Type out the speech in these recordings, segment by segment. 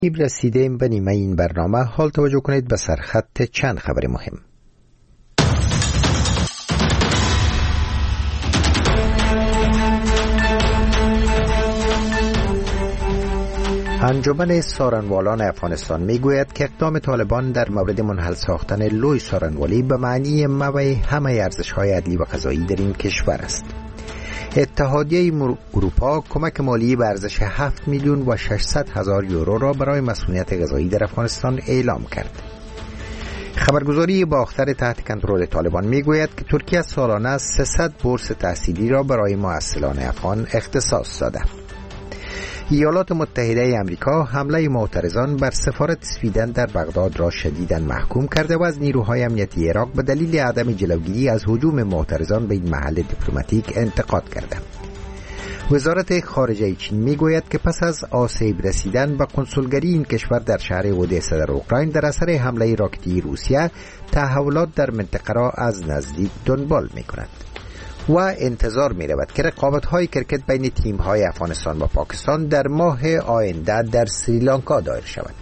رسیدیم به نیمه این برنامه. حال توجه کنید به سرخط چند خبر مهم. انجمن سارنوالان افغانستان میگوید که اقدام طالبان در مورد منحل ساختن لوی سارنوالی به معنی محو همه ارزش‌های عدلی و قضایی در این کشور است. اتحادیه اروپا کمک مالی به ارزش 7,600,000 یورو را برای مسئولیت غذایی در افغانستان اعلام کرد. خبرگزاری باختر تحت کنترل طالبان میگوید که ترکیه سالانه 300 بورس تحصیلی را برای محصلان افغان اختصاص داده. ایالات متحده آمریکا حمله معترضان بر سفارت سویدن در بغداد را شدیداً محکوم کرده و از نیروهای امنیتی عراق به دلیل عدم جلوگیری از هجوم معترضان به این محل دیپلماتیک انتقاد کرده. وزارت خارجه چین میگوید که پس از آسیب رسیدن به کنسولگری این کشور در شهر اودسا در اوکراین در اثر حمله راکتی روسیه، تحولات در منطقه را از نزدیک دنبال میکند و انتظار می رود که رقابت‌های کرکت بین تیم‌های افغانستان و پاکستان در ماه آینده در سریلانکا دایر شود.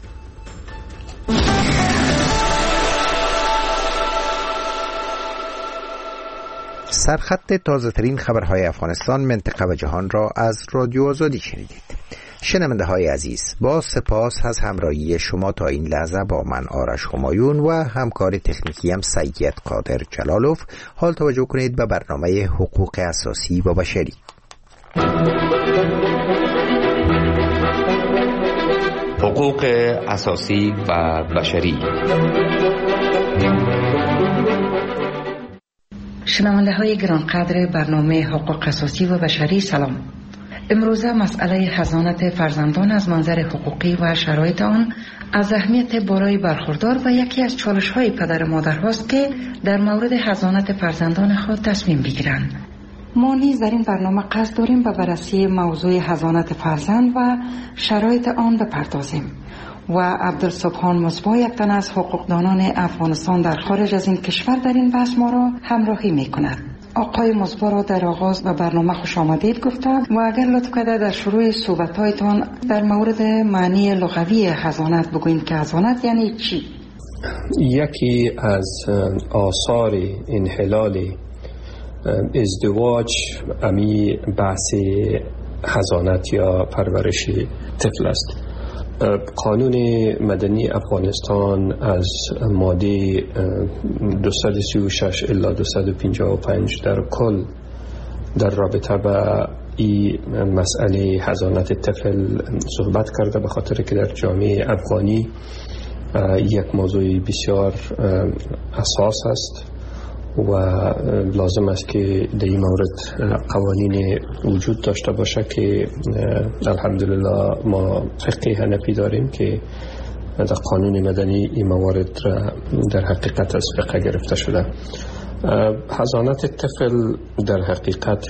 سرخط تازه‌ترین خبرهای افغانستان، منطقه و جهان را از رادیو آزادی شنیدید. شنونده های عزیز، با سپاس از همراهی شما تا این لحظه با من آرش همایون و همکار تکنیکیم سید قادر جلالوف. حال توجه کنید به برنامه حقوق اساسی و بشری. حقوق اساسی و بشری. شنونده های گرانقدر برنامه حقوق اساسی و بشری، سلام. امروزه مسئله حضانت فرزندان از منظر حقوقی و شرایط آن از اهمیت بالای برخوردار و یکی از چالش‌های پدر و مادرهاست که در مورد حضانت فرزندان خود تصمیم بگیرند. ما نیز در این برنامه قصد داریم به بررسی موضوع حضانت فرزند و شرایط آن بپردازیم و عبدالسبحان مصباح، یک تن از حقوقدانان افغانستان در خارج از این کشور، در این بحث ما را همراهی می‌کند. آقای مصباح را در آغاز به برنامه خوش آمدید گفتم و اگر لطف کرده در شروع صحبت‌هایتان در مورد معنی لغوی حضانت بگویید که حضانت یعنی چی؟ یکی از آثار انحلال ازدواج امی بحث حضانت یا پرورش طفل است. قانون مدنی افغانستان از ماده 236 الی 255 در کل در رابطه با این مسئله حضانت طفل صحبت کرده، به خاطر که در جامعه افغانی یک موضوع بسیار اساس است و لازم است که در این مورد قوانین وجود داشته باشه که الحمدلله ما فقه حنفی داریم که در قانون مدنی این موارد در حقیقت از فقه گرفته شده. حضانت طفل در حقیقت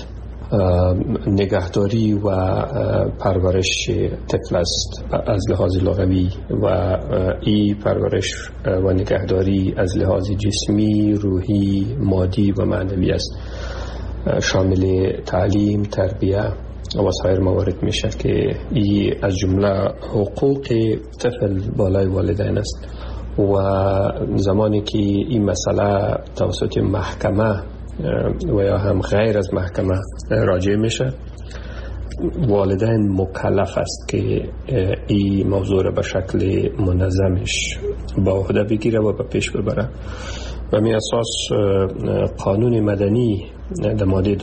نگهداری و پرورش طفل است از لحاظ لغوی و این پرورش و نگهداری از لحاظ جسمی، روحی، مادی و معنوی است، شامل تعلیم، تربیه و سایر موارد میشه که این از جمله حقوق طفل بالای والدین است و زمانی که این مسئله توسط محکمه و یا هم غیر از محکمه راجع میشه، والدین مکلف است که این موضوع را به شکل منظمش با عهده بگیره و به پیش ببره. و می اساس قانون مدنی در ماده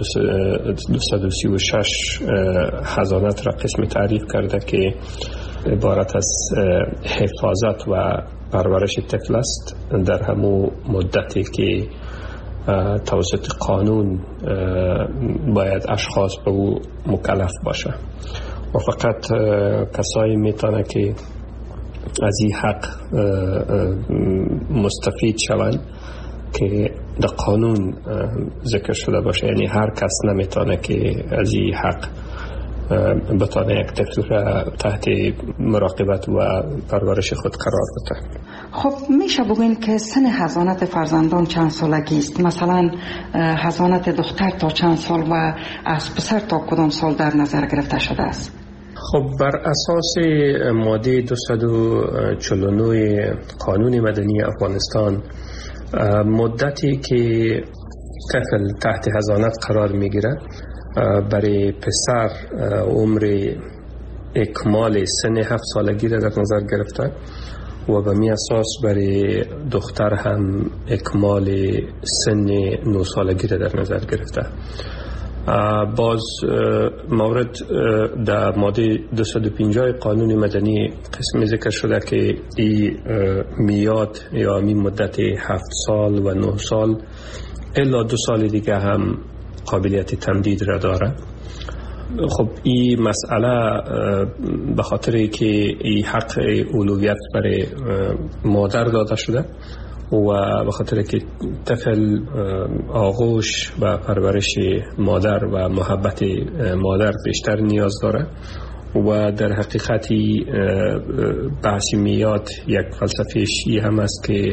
236 حضانت را قسم تعریف کرده که عبارت از حفاظت و پرورش طفل است در همون مدتی که توسط قانون باید اشخاص به او مکلف باشه و فقط کسایی میتونه که از این حق مستفید شوند که در قانون ذکر شده باشه. یعنی هر کس نمیتونه که از این حق بتونه یک طفل را تحت مراقبت و پرورش خود قرار بده. خب میشه بگوین که سن حضانت فرزندان چند سالگی است؟ مثلا حضانت دختر تا چند سال و از پسر تا کدام سال در نظر گرفته شده است؟ خب بر اساس ماده 249 قانون مدنی افغانستان، مدتی که طفل تحت حضانت قرار میگیره برای پسر عمر اکمال سن 7 سالگی را در نظر گرفته و به می اساس برای دختر هم اکمال سن 9 سالگی را در نظر گرفته. باز مورد در ماده 250 قانون مدنی قسمی ذکر شده که این میاد یا این مدت 7 سال و 9 سال الا 2 سال دیگه هم قابلیت تمدید را داره. خب این مسئله به خاطر که این حق اولویت برای مادر داده شده و به خاطر که طفل آغوش و پرورش مادر و محبت مادر بیشتر نیاز داره و در حقیقتی بحث میاد یک فلسفه‌ش این هم است که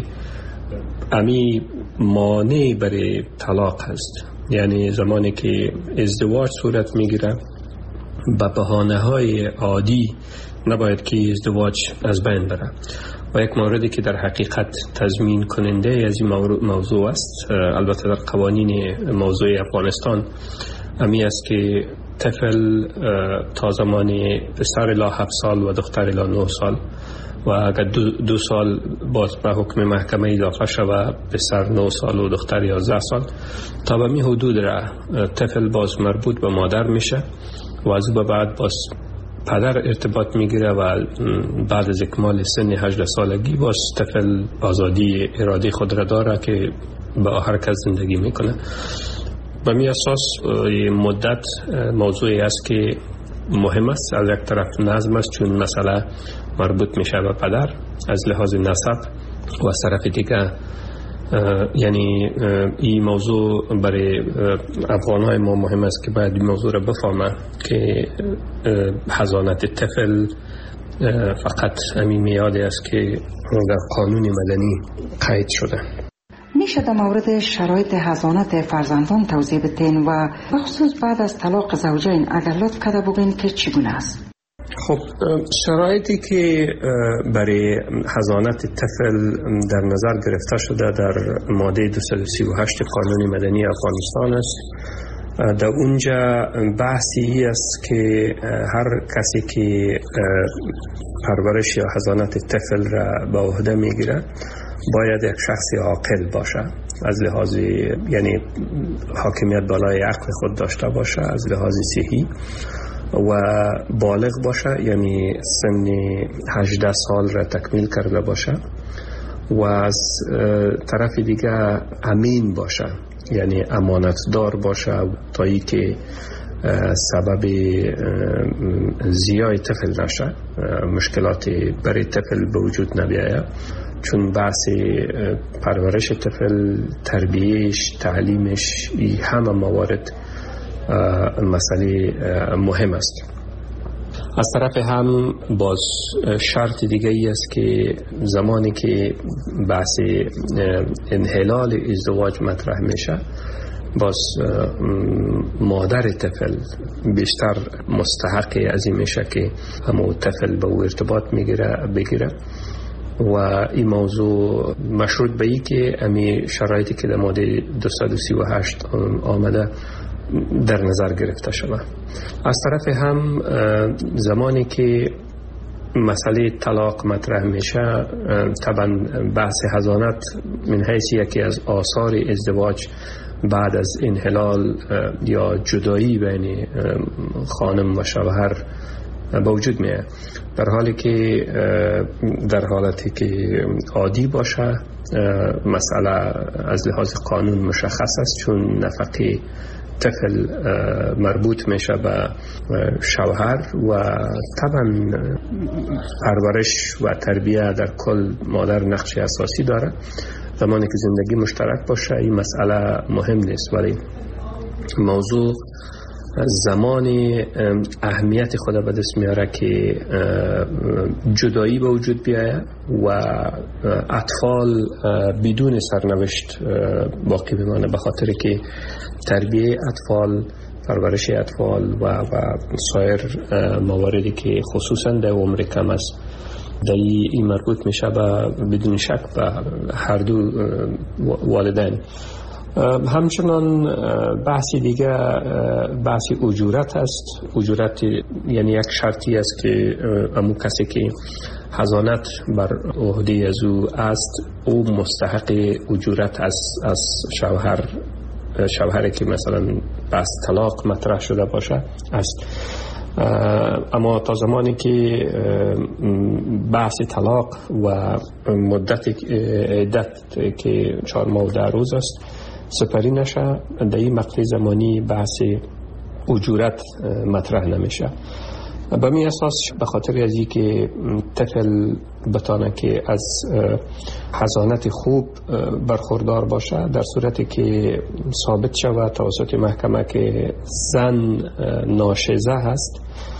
امی مانع برای طلاق هست. یعنی زمانی که ازدواج صورت میگیره به بهانه‌های عادی نباید که ازدواج از بین بره و یک موردی که در حقیقت تضمین کننده از این موضوع است، البته در قوانین موضوع افغانستان امی است که طفل تا زمان پسر الی 7 سال و دختر الی 9 سال و اگر 2 سال باز به حکم محکمه اضافه شود پسر 9 سال و دختر 11 سال تا به می حدود را طفل باز مربوط به مادر میشه و از به بعد باز پدر ارتباط میگیره و بعد از اکمال سن 18 سالگی باز طفل آزادی اراده خود را داره که به حرکت زندگی میکنه. به می اساس مدت موضوعی است که مهم است. از یک طرف نظم است چون مسئله مربوط میشه به پدر از لحاظ نسب و از طرف دیگه یعنی این موضوع برای افغانهای ما مهم است که باید این موضوع را بفهمه که حضانت طفل فقط همین میادی است که در قانون مدنی قید شده. میشه در مورد شرایط حضانت فرزندان توضیح بدین و بخصوص بعد از طلاق زوجین اگر لطف کرده بگین که چگونه است؟ خب شرایطی که برای حضانت طفل در نظر گرفته شده در ماده 238 قانون مدنی افغانستان است. در اونجا بحثی است که هر کسی که پرورش یا حضانت طفل را به عهده میگیره باید یک شخص عاقل باشه، از لحاظ یعنی حاکمیت بالای عقل خود داشته باشه، از لحاظ صحی و بالغ باشه، یعنی سن 18 سال را تکمیل کرده باشه و از طرف دیگه امین باشه، یعنی امانتدار باشه تا ای که سبب زیای طفل نشه، مشکلات برای طفل به وجود نبیاید، چون بحث پرورش طفل، تربیهش، تعلیمش، این همه موارد مسئله مهم است. از طرف هم باز شرط دیگه ای است که زمانی که بحث انحلال ازدواج مطرح میشه باز مادر طفل بیشتر مستحق از این میشه که همون طفل به او ارتباط بگیره و این موضوع مشروط به ای که امی شرایطی که در ماده 238 آمده در نظر گرفته شده. از طرف هم زمانی که مسئله طلاق مطرح میشه طبعا بحث حضانت من حیث یکی از آثار ازدواج بعد از انحلال یا جدایی بین خانم و شوهر به وجود میاد، در حالی که در حالتی که عادی باشه مسئله از لحاظ قانون مشخص است، چون نفقه طفل مربوط میشه به شوهر و طبعا پرورش و تربیه در کل مادر نقش اساسی داره. زمانی که زندگی مشترک باشه این مسئله مهم نیست، ولی موضوع زمان اهمیت خود به دست میاره که جدایی به وجود بیاید و اطفال بدون سرنوشت باقی بمانه، به خاطر که تربیه اطفال پرورش اطفال و سایر مواردی که خصوصا در عمر کم است در این مربوط میشه به بدون شک به هر دو والدین. همچنان بحثی دیگه بحث اجورت است. اجورت یعنی یک شرطی است که امو کسی که حضانت بر عهده از او است او مستحق اجورت از شوهری که مثلا بحث طلاق مطرح شده باشه است. اما تا زمانی که بحث طلاق و مدت عدت که 4 ماه و 10 روز است سپری نشه، در این مقطع زمانی بحث اجورت مطرح نمیشه. به می اساس به خاطر از این که طفل بتانه که از حضانت خوب برخوردار باشه، در صورتی که ثابت شود توسط محکمه که زن ناشزه هست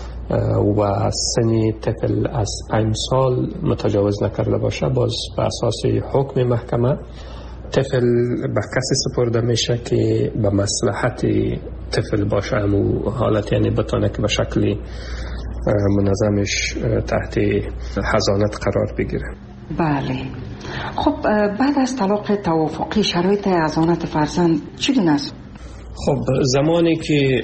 و سن طفل از 5 سال متجاوز نکرده باشه، باز به اساس حکم محکمه طفل به کسی سپرده میشه که به مصلحت طفل باشه. همون حالت یعنی بتانه که به شکل منظمش تحت حضانت قرار بگیره. بله. خب بعد از طلاق توافقی شرایط حضانت فرزند چگونه است؟ خب زمانی که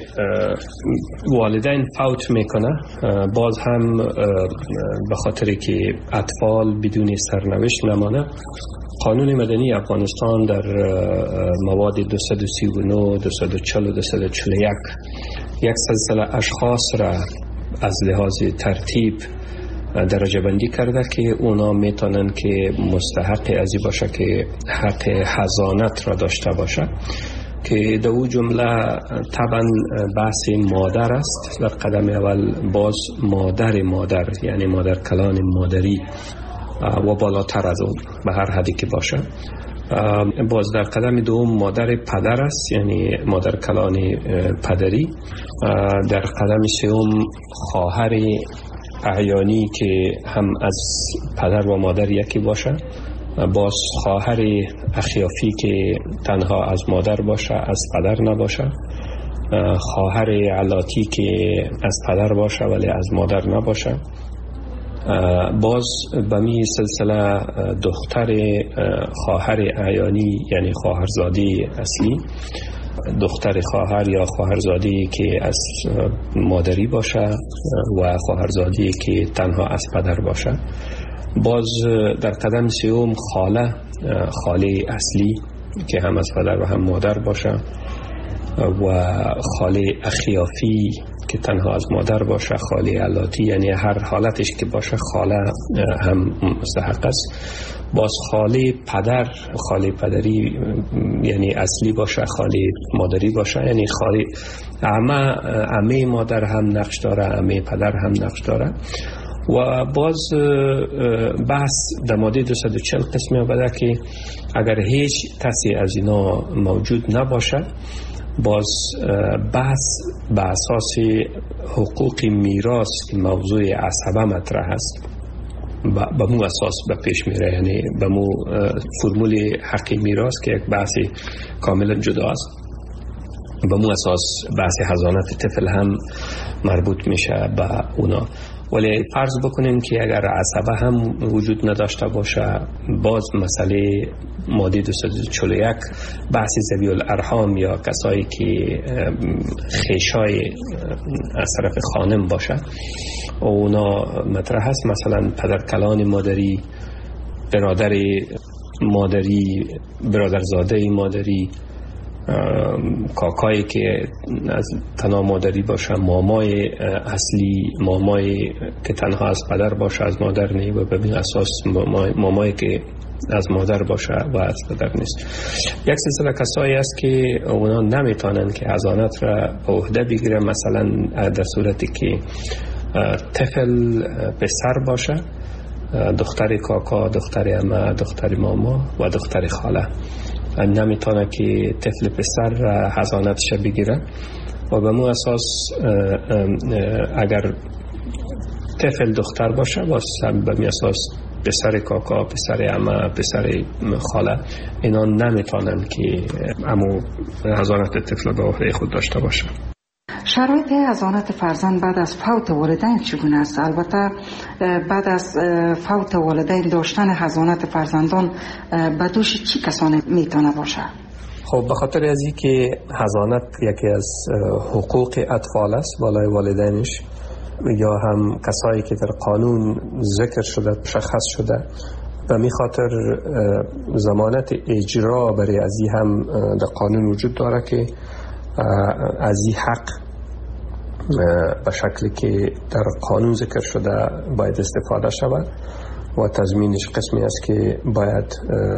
والدین فوت میکنه، باز هم به خاطر که اطفال بدون سرنوشت نمانه، قانون مدنی افغانستان در مواد 239 240 و 241 یک سلسله اشخاص را از لحاظ ترتیب درجه بندی کرده که اونا میتونن که مستحق ازی باشه که حق حضانت را داشته باشه، که در او جمله طبعا بحث مادر است. در قدم اول باز مادر یعنی مادر کلان مادری و بالاتر از اون به هر حدی که باشه. باز در قدم دوم مادر پدر است یعنی مادر کلان پدری. در قدم سوم خواهر اعیانی که هم از پدر و مادر یکی باشه. باز خواهر اخیافی که تنها از مادر باشه از پدر نباشه. خواهر علاتی که از پدر باشه ولی از مادر نباشه. باز به می سلسله دختر خواهر اعیانی یعنی خواهرزاده اصلی، دختر خواهر یا خواهرزاده که از مادری باشه و خواهرزاده که تنها از پدر باشه. باز در قدم سوم خاله اصلی که هم از پدر و هم مادر باشه و خاله اخیافی که تنها از مادر باشه. خاله علاتی یعنی هر حالتش که باشه خاله هم مستحق است. باز خاله پدری یعنی اصلی باشه، خاله مادری باشه یعنی خاله عمه مادر هم نقش داره، عمه پدر هم نقش داره. و باز بحث در ماده 240 قسمی آمده که اگر هیچ کسی از اینا موجود نباشه، باز بحث به اساس حقوق میراث که موضوع عصبه مطرح است به مو اساس به پیش میره، یعنی به مو فرمول حق میراث که یک بحث کاملا جدا است، به مو اساس بحث حضانت طفل هم مربوط میشه به اونا. ولی فرض بکنیم که اگر عصبه هم وجود نداشته باشه، باز مسئله ماده 241 بحث ذوی الارحام یا کسایی که خیشای از طرف خانم باشه اونا مطرح هست. مثلا پدرکلان مادری، برادر مادری، برادرزاده مادری، کاکایی که از تنها مادری باشه، مامای اصلی، مامای که تنها از پدر باشه از مادر نه و به اساس مامای که از مادر باشه و از پدر نیست. یک سلسله کسایی است که اونا نمیتونن که حضانت را به عهده بگیره. مثلا در صورتی که طفل پسر باشه، دختر کاکا، دختر عمه، دختر ماما و دختر خاله نمیتونه که طفل پسر حضانتش بگیره. و به مو اساس اگر طفل دختر باشه باز به می اساس پسر کاکا، پسر عمه، پسر خاله اینا نمیتونن که امو حضانت طفل به عهده خود داشته باشه. شرایط حضانت فرزند بعد از فوت والدین چگونه است؟ البته بعد از فوت والدین داشتن حضانت فرزندان به دوش چی کسانی میتونه باشه؟ خب به خاطر از این که حضانت یکی از حقوق اطفال است بالای والدینش، یا هم کسایی که در قانون ذکر شده مشخص شده، و می خاطر ضمانت اجرا برای از این هم در قانون وجود داره که از این حق به شکلی که در قانون ذکر شده باید استفاده شود و تضمینش قسمی است که باید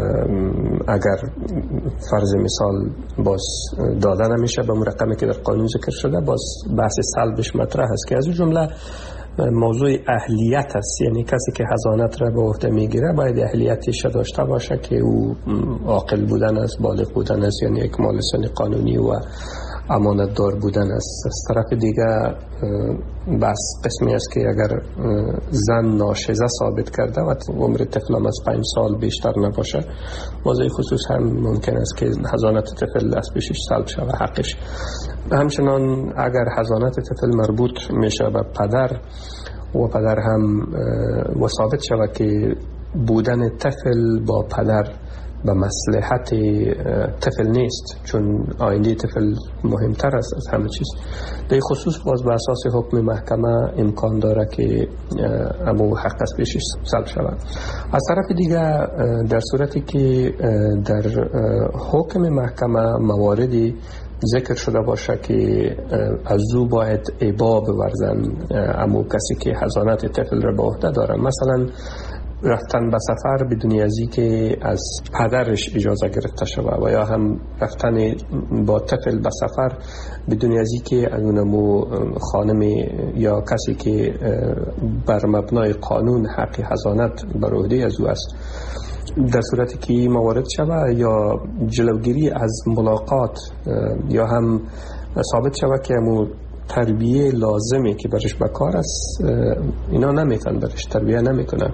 اگر فرض مثال باز داده نمیشه به رقمی که در قانون ذکر شده، باز بحث سلبش مطرح است که از اون جمله موضوع اهلیت است. یعنی کسی که حضانت را به عهده میگیره باید اهلیتش داشته باشه که او عاقل بودن است، بالغ بودن است، یعنی اکمال سن قانونی و امانت دار بودن است. از طرف دیگه بس قسمی است که اگر زن ناشزه ثابت کرده و عمر طفل از 5 سال بیشتر نباشه، موضوع خصوص هم ممکن است که حضانت طفل از پیشش سلب شود حقش. همچنان اگر حضانت طفل مربوط میشه به پدر و پدر هم و ثابت شود که بودن طفل با پدر به مصلحت طفل نیست، چون آینده طفل مهمتر است از همه چیز، در خصوص باز به اساس حکم محکمه امکان داره که امو حق از پیشش سلب شود. از طرف دیگه در صورتی که در حکم محکمه مواردی ذکر شده باشه که از او باید ابا بورزن امو کسی که حضانت طفل را به عهده داره، مثلا رفتن به سفر بدون ازی که از پدرش اجازه گرفته شود، و یا هم رفتن با طفل به سفر بدون ازی که اونمو خانم یا کسی که بر مبنای قانون حق حضانت بر عهده از او است، در صورتی که موارد شود، یا جلوگیری از ملاقات، یا هم ثابت شود که امو تربیه لازمه که برش بکار است اینا نمیتن برش تربیه نمیکنن،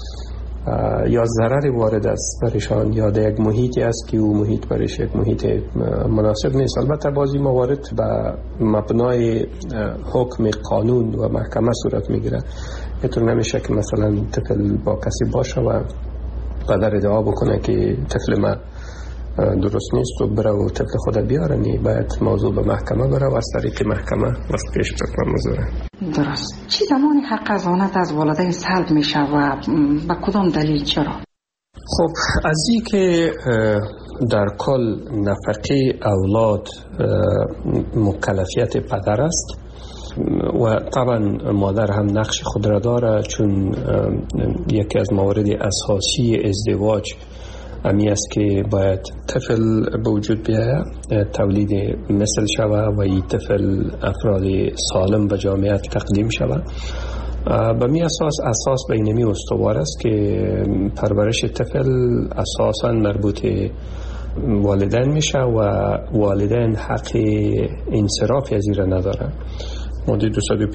یا ضرر وارد است برشان، یا در یک محیطی است که او محیط برش یک محیط مناسب نیست. البته بعضی موارد به مبنای حکم قانون و محکمه صورت میگیره. اینطور نمیشه که مثلا طفل با کسی باشه و پدر ادعا بکنه که طفل ما درست نیست و بره و طفل خود بیارنی، باید موضوع به محکمه بره و از طریق محکمه وقت پیش بکنه موضوع. درست. چی زمانی حق حضانت از والدین سلب میشه و با کدام دلیل چرا؟ خب از این که در کل نفقه اولاد مکلفیت پدر است و طبعا مادر هم نقش خود را داره، چون یکی از موارد اساسی ازدواج امی است که باید طفل به وجود بیاید، تولید مثل شود و این طفل افراد سالم به جامعه تقدیم شود. به می اساس بینمی استوار است که پرورش طفل اساساً مربوط والدین میشه و والدین حق انصراف از این نداره. ماده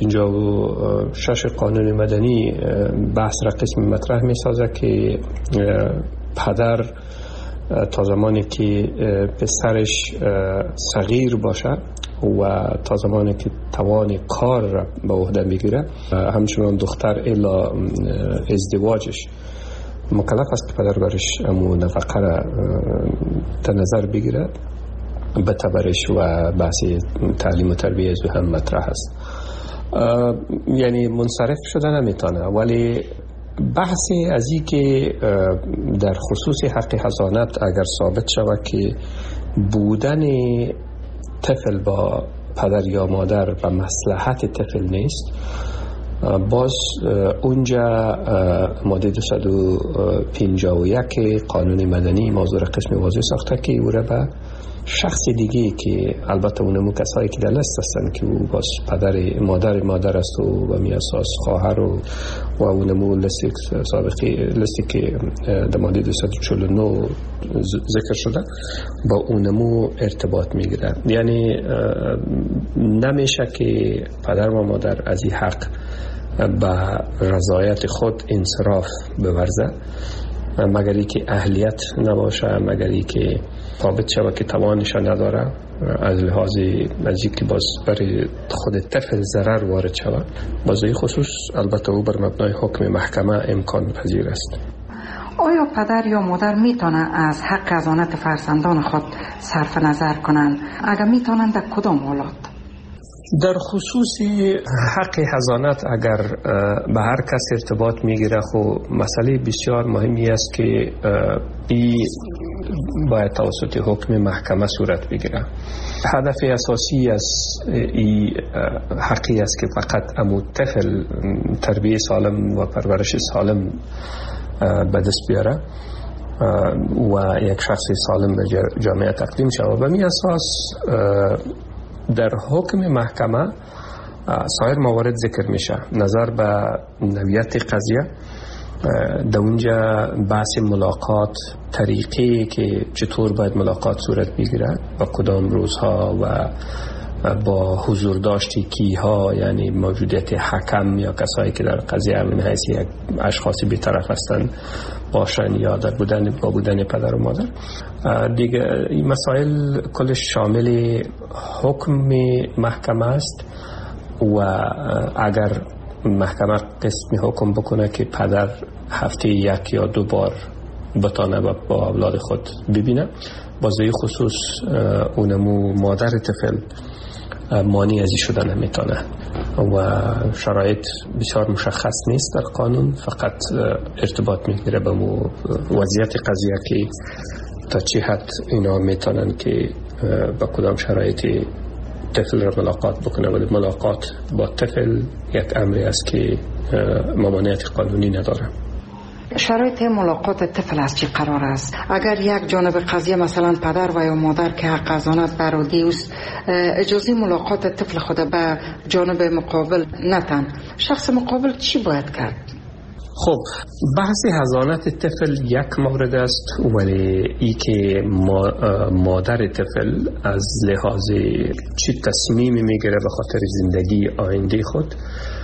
256 قانون مدنی بحث را قسمی مطرح می سازه که پدر تا زمانی که پسرش صغیر باشه و تا زمانی که توان کار را به عهده میگیره، همچنان دختر الا ازدواجش مکلف است که پدر برش امو نفقه را در نظر بگیره، بتبرش و بحث تعلیم و تربیه از هم مطرح است. یعنی منصرف شده نمیتونه، ولی بحثی از این که در خصوص حق حضانت اگر ثابت شود که بودن طفل با پدر یا مادر به مصلحت طفل نیست، باز اونجا ماده 251 قانون مدنی موضوع قسم واضح ساخته که او را به شخص دیگه که البته اونمو کسایی که در لست هستن که او باز پدر مادر است و به می اساس خواهر و اونمو لستی که در ماده 249 ذکر شده با اونمو ارتباط میگیره. یعنی نمیشه که پدر و مادر از این حق به رضایت خود انصراف بورزه مگری که اهلیت نباشه، مگری که ثابت شود که توانش نداره از لحاظ نزدیک باز برای خود طفل ضرر وارد شود، باز این خصوص البته او بر مبنای حکم محکمه امکان پذیر است. آیا پدر یا مادر میتونه از حق حضانت فرزندان خود صرف نظر کنند؟ اگر میتونند در کدام حالات؟ در خصوص حق حضانت اگر به هر کس ارتباط میگیره، خب مسئله بسیار مهمی است که این باید توسط حکم محکمه صورت بگیره. هدف اساسی از این حقی است که فقط امو طفل تربیت سالم و پرورش سالم به دست بیاره و یک شخص سالم به جامعه تقدیم شود. و می اساس در حکم محکمه سایر موارد ذکر میشه. نظر به نوعیت قضیه، در اونجا بحث ملاقات، طریقی که چطور باید ملاقات صورت بگیرد و کدام روزها و با حضور داشتی کیها، یعنی موجودیت حکم یا کسایی که در قضیه من حیث یک اشخاصی بی‌طرف هستند باشن یا در با بودن پدر و مادر. دیگه این مسائل کلش شامل حکم محکمه است و اگر محکمه قسم حکم بکنه که پدر هفته 1 یا 2 بار بتانه با اولاد خود ببینه، بازه خصوص اونمو مادر طفل مانع ازی شدن نمیتونه و شرایط بسیار مشخص نیست در قانون، فقط ارتباط میگیره به وضعیت قضیه که تا چه حد اینا میتونن که با کدام شرایطی طفل را ملاقات بکنه. ولی ملاقات با طفل یک امری است که ممانعت قانونی نداره. شرایط ملاقات طفل از چی قرار است؟ اگر یک جانب قضیه مثلا پدر و یا مادر که حق حضانت برادی است اجازه ملاقات طفل خود به جانب مقابل نتن، شخص مقابل چی باید کرد؟ خب بحث حضانت طفل یک مورد است، ولی ای که مادر طفل از لحاظ چی تصمیمی میگیره به خاطر زندگی آینده خود،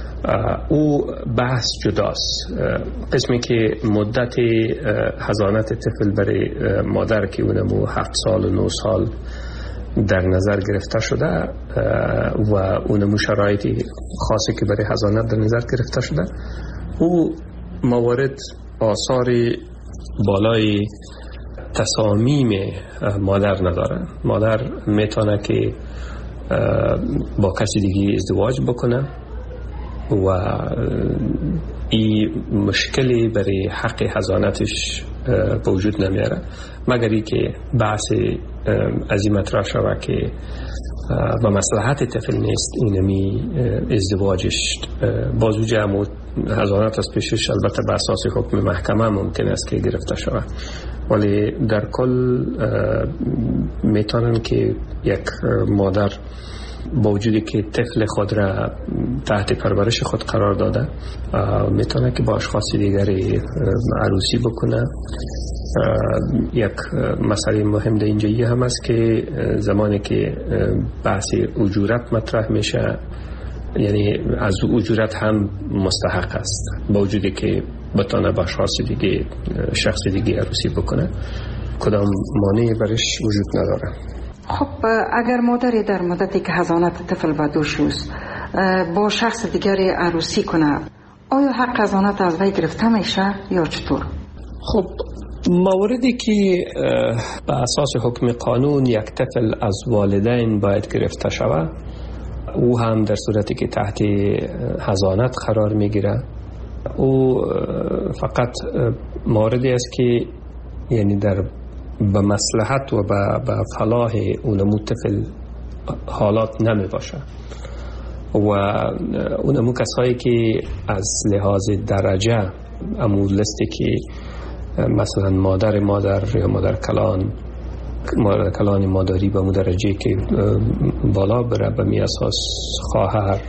او بحث جداست. قسمی که مدت حضانت طفل برای مادر که اونمو 7 سال و 9 سال در نظر گرفته شده و اونمو شرایط خاصی که برای حضانت در نظر گرفته شده، او موارد آثار بالای تصامیم مادر نداره. مادر میتونه که با کسی دیگه ازدواج بکنه و این مشکلی برای حق حضانتش به وجود نمیاره، مگر ای که بحث از این مطرح شود که و مصلحت طفل نیست اینمی ازدواجش بازو جمع حضانت از پیشش، البته به اساس حکم محکمه ممکن است که گرفته شود. ولی در کل میتونن که یک مادر با وجودی که طفل خود را تحت پرورش خود قرار داده میتونه که با اشخاص دیگری عروسی بکنه. یک مسئله مهم در اینجایی هم است که زمانی که بحث اجورت مطرح میشه، یعنی از اجورت هم مستحق است با وجودی که بتونه با اشخاص دیگه شخص دیگه عروسی بکنه، کدام مانعی برش وجود نداره. خب اگر مادری در مدتی که حضانت طفل به دوش است با شخص دیگری عروسی کنه، آیا حق حضانت از وی گرفته میشه یا چطور؟ خب موردی که به اساس حکم قانون یک طفل از والدین باید گرفته شود، او هم در صورتی که تحت حضانت قرار میگیره، او فقط موردی است که یعنی در به مصلحت و به فلاح اونمو طفل حالات نمی باشه و اونمو کسایی که از لحاظ درجه امو لستی که مثلا مادر یا مادر کلان مادری به درجه که بالا بره، به می اساس خواهر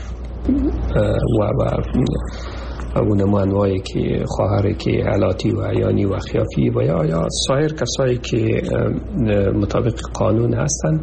و اونمو انواعی که خواهری که علاتی و عیانی و خیافی و یا سایر کسایی که مطابق قانون هستن،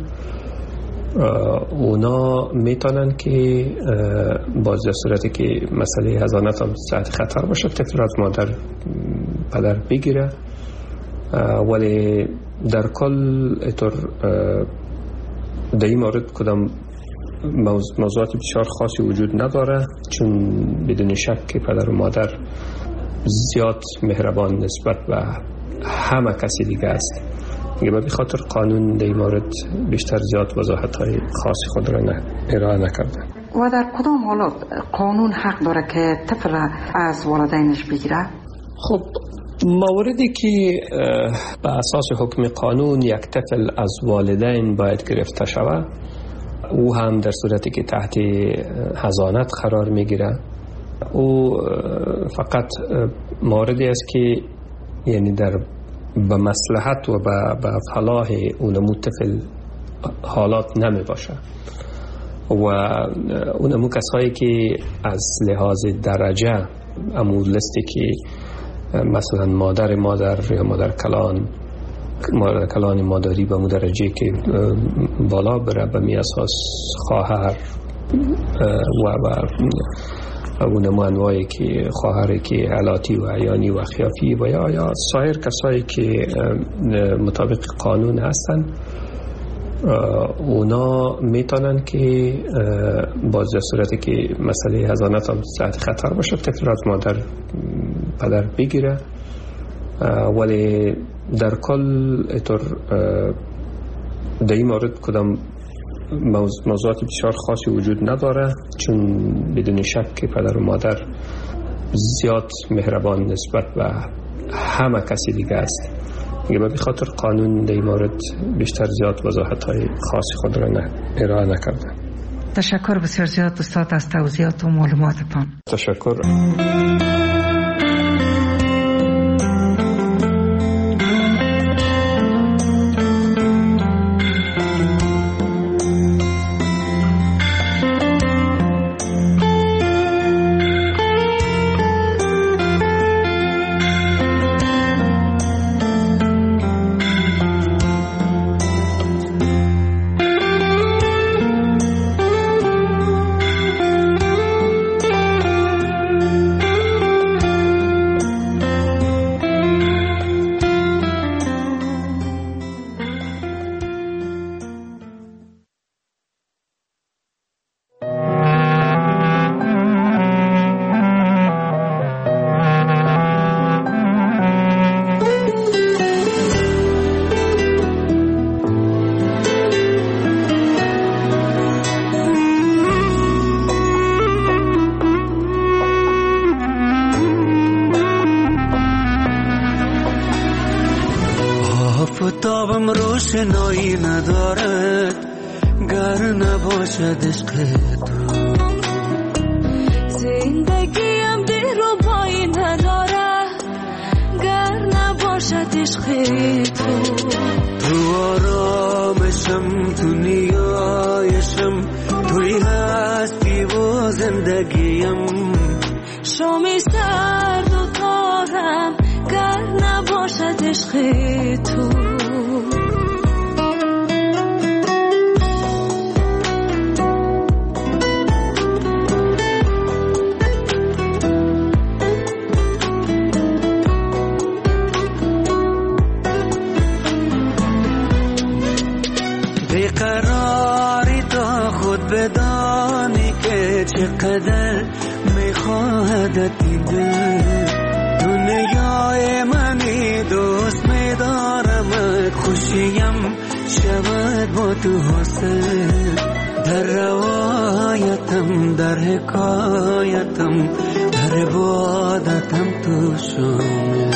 اونا میتونن که باز در صورتی که مسئله حضانت هم تحت خطر باشه طفل از مادر پدر بگیره. ولی در کل اطور در این مورد کدام موضوعات بسیار خاصی وجود نداره، چون بدون شک که پدر و مادر زیاد مهربان نسبت به همه کسی دیگه است. به خاطر قانون در این مورد بیشتر زیاد وضاحت‌های خاص خود را ارائه نکرده. و در کدام حالات قانون حق داره که طفل از والدینش بگیره؟ خب موردی که به اساس حکم قانون یک طفل از والدین باید گرفته شود، او هم در صورتی که تحت حضانت قرار میگیره، او فقط موردی است که یعنی در به مصلحت و به فلاح اونمو طفل حالات نمی باشه و اونمو کسایی که از لحاظ درجه امو لستی که مثلا مادر یا مادر کلان مادری به مو درجه که بالا بره، به می اساس خواهر و اونمو انواعی که خواهری که علاتی و عیانی و خیافی و یا سایر کسایی که مطابق قانون هستن، اونا میتونن که باز در صورتی که مسئله حضانت هم تحت خطر باشه طفل از مادر پدر بگیره، ولی در کل اطور در این مورد کدام موضوعات بسیار خاصی وجود نداره، چون بدون شک که پدر و مادر زیاد مهربان نسبت به همه کسی دیگه است. به خاطر قانون در این مورد بیشتر زیاد وضاحت‌های خاصی خود را ارائه نکرده. تشکر بسیار زیاد استاد از توضیحات و معلوماتتان. تشکر. آفتابم روشنایی ندارد گر نباشد عشق تو، زندگیم دلربایی ندارد گر نباشد عشق تو. تو آرامشم، تو نیایشم، توی هستی و زندگیم، شامی سرد و تارم گر نباشد عشق تو. بیقراری تا خود بدانی که چقدر میخواهد این دل، دنیای منی دوست میدارم، خوشیم شود با تو حاصل، در روایتم، در حکایتم، در عبادتم تو شامل.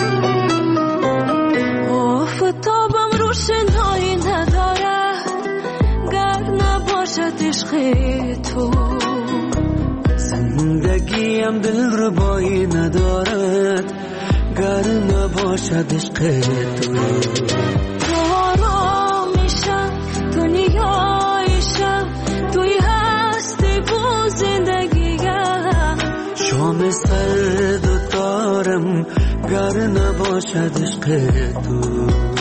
آفتابم روشنایی نداره گر نباشد عشق تو، زندگیم دلربایی ندارد گر نباشد عشق تو. تو آرامیشم، تو نیایشم، توی هستی و زندگیم، شام سرد و تارم گر نباشد عشق تو.